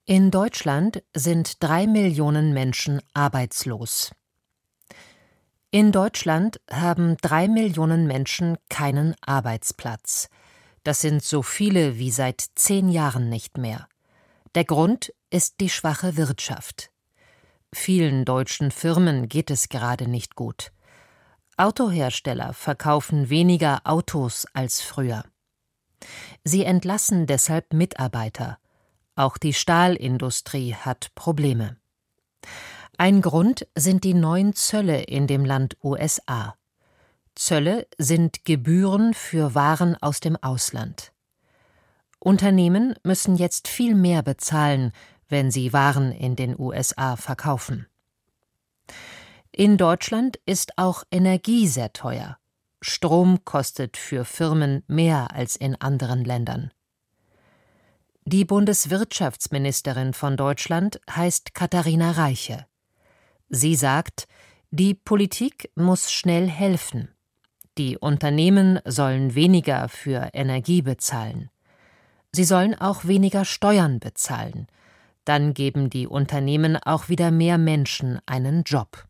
In Deutschland sind 3 Millionen Menschen arbeitslos. In Deutschland haben 3 Millionen Menschen keinen Arbeitsplatz. Das sind so viele wie seit 10 Jahren nicht mehr. Der Grund ist die schwache Wirtschaft. Vielen deutschen Firmen geht es gerade nicht gut. Autohersteller verkaufen weniger Autos als früher. Sie entlassen deshalb Mitarbeiter. Auch die Stahlindustrie hat Probleme. Ein Grund sind die neuen Zölle in dem Land USA. Zölle sind Gebühren für Waren aus dem Ausland. Unternehmen müssen jetzt viel mehr bezahlen, wenn sie Waren in den USA verkaufen. In Deutschland ist auch Energie sehr teuer. Strom kostet für Firmen mehr als in anderen Ländern. Die Bundeswirtschaftsministerin von Deutschland heißt Katharina Reiche. Sie sagt, die Politik muss schnell helfen. Die Unternehmen sollen weniger für Energie bezahlen. Sie sollen auch weniger Steuern bezahlen. Dann geben die Unternehmen auch wieder mehr Menschen einen Job.